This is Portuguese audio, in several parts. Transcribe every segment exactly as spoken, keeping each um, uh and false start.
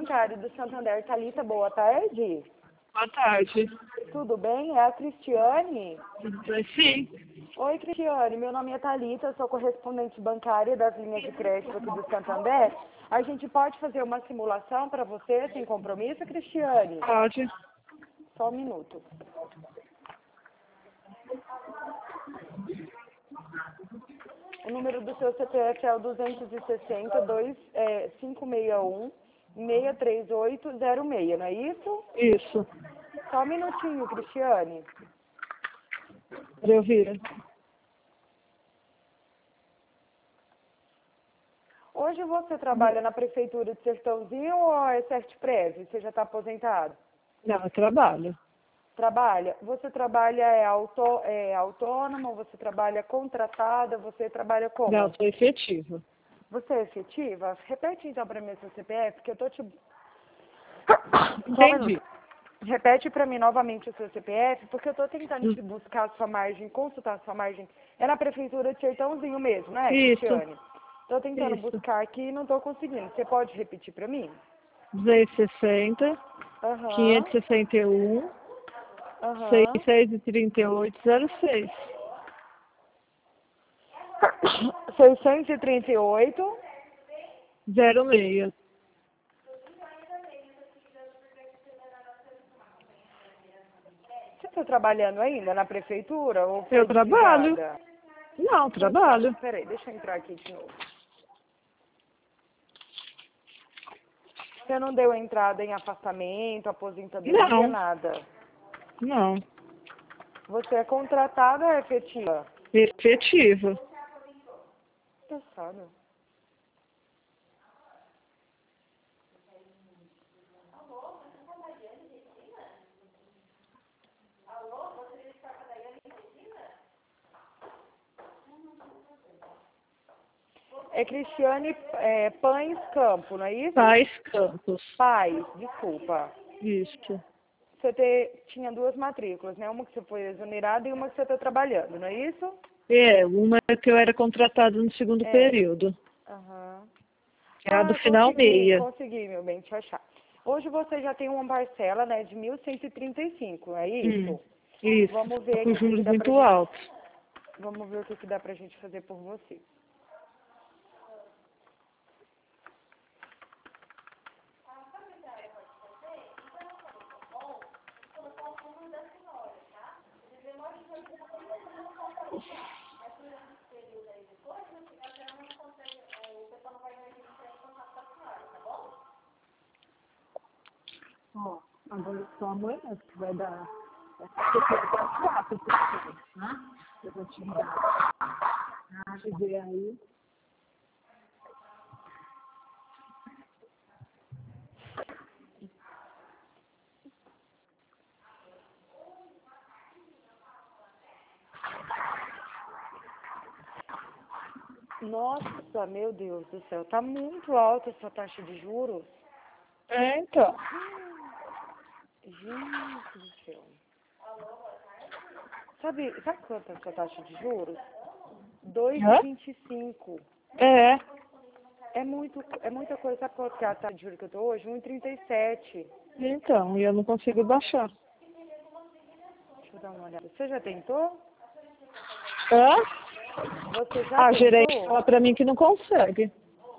bancária do Santander. Thalita, boa tarde. Boa tarde. Tudo bem? É a Cristiane? Sim. Oi, Cristiane. Meu nome é Thalita, sou correspondente bancária das linhas de crédito aqui do Santander. A gente pode fazer uma simulação para você, sem compromisso, Cristiane? Pode. Só um minuto. O número do seu C P F é o duzentos e sessenta, dois, é, cinco seis um, seis três oito zero seis, não é isso? Isso. Só um minutinho, Cristiane. Eu vira. Hoje você trabalha na Prefeitura de Sertãozinho ou é Sertprev? Você já está aposentado? Não, eu trabalho. Trabalha? Você trabalha é, autô, é autônoma, você trabalha contratada, você trabalha como? Não, sou efetiva. Você é efetiva? Repete então para mim seu C P F, que eu tô te... Entendi. Repete para mim novamente o seu C P F, porque eu tô tentando te buscar a sua margem, consultar a sua margem. É na Prefeitura de Sertãozinho mesmo, não é, Isso. Cristiane? Tô tentando Isso. buscar aqui e não tô conseguindo. Você pode repetir para mim? duzentos e sessenta, Aham. quinhentos e sessenta e um, Aham. seiscentos e trinta e oito, zero seis. seiscentos e trinta e oito. zero seis. Você está trabalhando ainda na prefeitura? Ou foi Eu trabalho. desligada? Não, trabalho. Peraí, deixa eu entrar aqui de novo. Você não deu entrada em afastamento, aposentadoria, Não. nada? Não. Você é contratada ou é efetiva? Efetiva. Engraçado. É Cristiane é, Pães Campo, não é isso? Paz Campos. Paz, desculpa. Isso. Você te, tinha duas matrículas, né? Uma que você foi exonerada e uma que você está trabalhando, não é isso? É, uma que eu era contratada no segundo É. período. Aham. É a do Ah, final consegui, meia. consegui, meu bem, te achar. Hoje você já tem uma parcela, né, de mil cento e trinta e cinco, é isso? Hum, isso. Vamos ver Com aqui o que juros dá pra muito gente, altos. vamos ver o que que dá pra gente fazer por você. Ó, agora só amanhã que vai dar. Quatro, né? Eu vou te dar. Ah, ver aí. Nossa, meu Deus do céu, tá muito alta essa taxa de juros. É, então. Gente do céu. Sabe, sabe quanto é essa taxa de juros? dois vírgula Hã? vinte e cinco. É. É muito, é muita coisa. Sabe quanto que é a taxa de juros que eu tô hoje? um vírgula trinta e sete. Então, e eu não consigo baixar. Deixa eu dar uma olhada. Você já tentou? Hã? Você já A gerente tentou? fala pra mim que não consegue.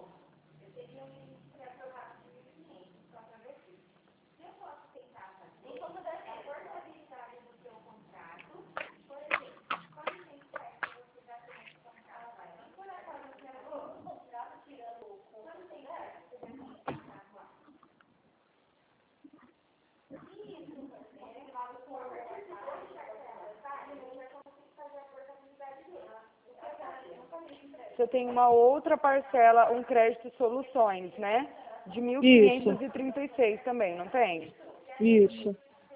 Você tem uma outra parcela, um crédito soluções, né? De mil Isso, quinhentos e trinta e seis também, não tem? isso.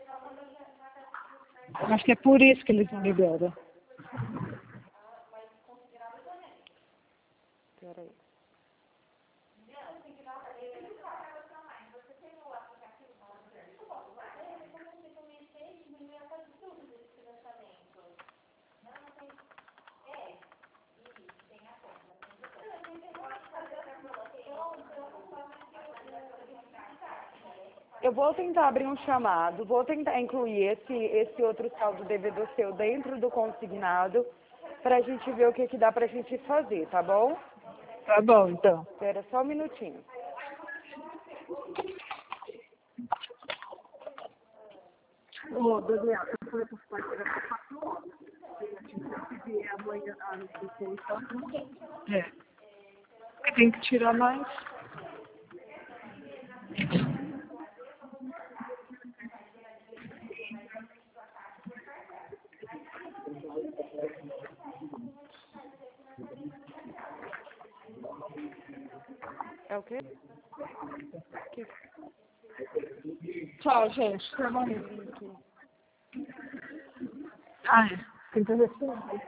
Acho que é por isso que eles não liberam. Peraí. eu vou tentar abrir um chamado, vou tentar incluir esse, esse outro saldo devido seu dentro do consignado, pra gente ver o que que dá pra gente fazer, tá bom? Tá bom, então. Espera só um minutinho. Ô, Daniel, eu falei para os pais que era por quatro horas. Se vier amanhã às dezesseis, tá? É. Tem que tirar mais. É o quê? Que... Tchau, gente. Ah, é. Tem que fazer assim.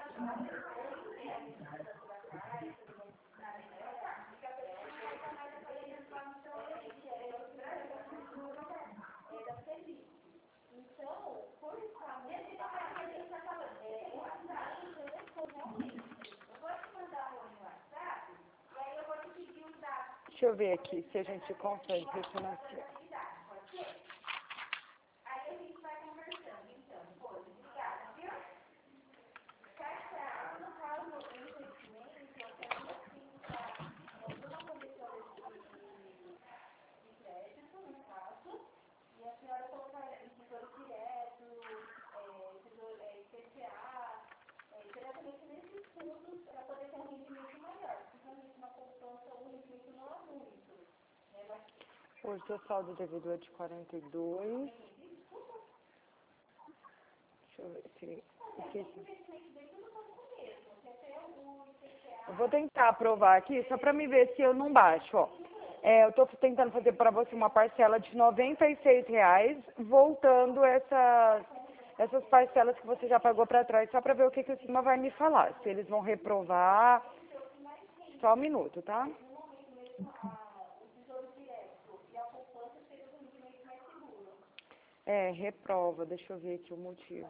Deixa eu ver aqui se a gente consegue refinanciar. Hoje o saldo devido é de quarenta e dois. Deixa eu ver se... se... Eu vou tentar aprovar aqui, só para me ver se eu não baixo, ó. É, eu estou tentando fazer para você uma parcela de noventa e seis reais, voltando essas, essas parcelas que você já pagou para trás, só para ver o que, que o sistema vai me falar. Se eles vão reprovar. Só um minuto, tá? É, reprova. Deixa eu ver aqui o motivo.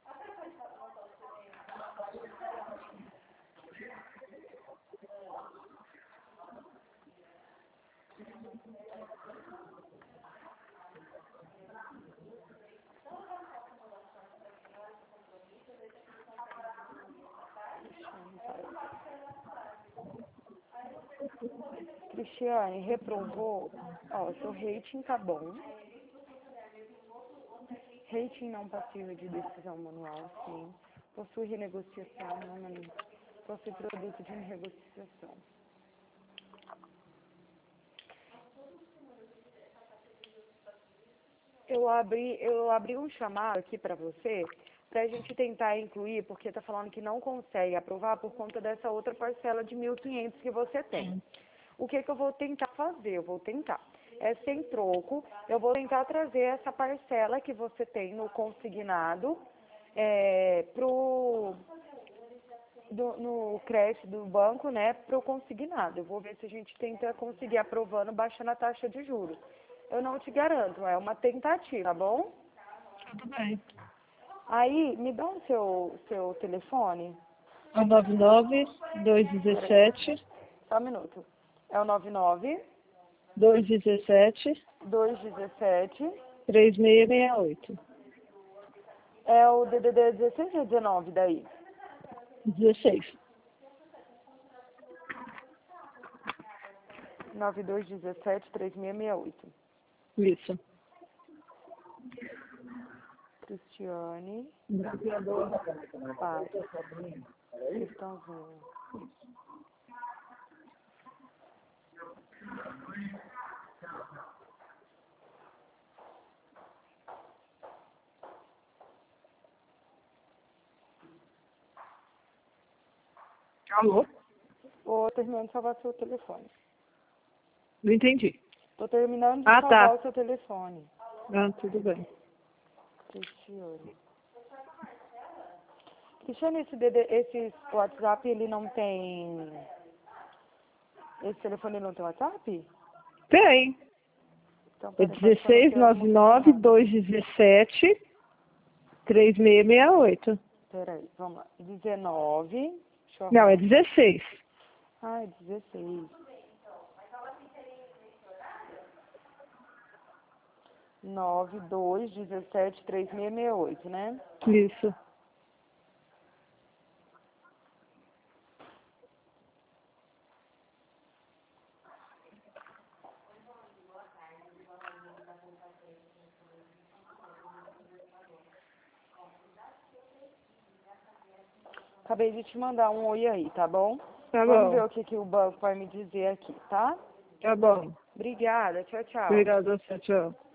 Cristiane, reprovou. Ó, seu rating tá bom. Rating não passível de decisão manual, sim. Possui renegociação, não, não. Possui produto de renegociação. Eu abri, eu abri um chamado aqui para você, para a gente tentar incluir, porque tá falando que não consegue aprovar por conta dessa outra parcela de mil e quinhentos que você tem. O que que eu vou tentar fazer? Eu vou tentar. É sem troco, eu vou tentar trazer essa parcela que você tem no consignado é, pro, do, no crédito do banco, né, pro consignado. Eu vou ver se a gente tenta conseguir aprovando, baixando a taxa de juros. Eu não te garanto, é uma tentativa, tá bom? Tudo bem. Aí, me dá o seu, seu telefone. É o nove nove, dois um sete. Só um minuto. É o nove nove, dois um sete, dois um sete. três seis seis oito. É o D D D dezesseis ou dezenove daí? dezesseis. nove dois um sete, três seis seis oito. Isso. Cristiane. Bronzeador. Paz. Cristãozinho. Alô? Tô terminando de salvar seu telefone. Não entendi. Tô terminando de Ah, salvar tá. o seu telefone. Ah, tudo bem. Cristiane. Cristiane, esse, D D, esse WhatsApp, ele não tem... Esse telefone não tem WhatsApp? Tem. Então, É peraí, pode ser dezesseis que eu nove mudei nove, errado. dois um sete, três seis seis oito. Peraí, vamos lá. dezenove. Deixa eu Não, é arrumar. dezesseis. Ah, é dezesseis. nove dois um sete três seis seis oito, né? Isso. Acabei de te mandar um oi aí, tá bom? Tá Vamos bom. ver o que, que o banco vai me dizer aqui, tá? Tá bom. Obrigada, tchau, tchau. Obrigada, tchau, tchau.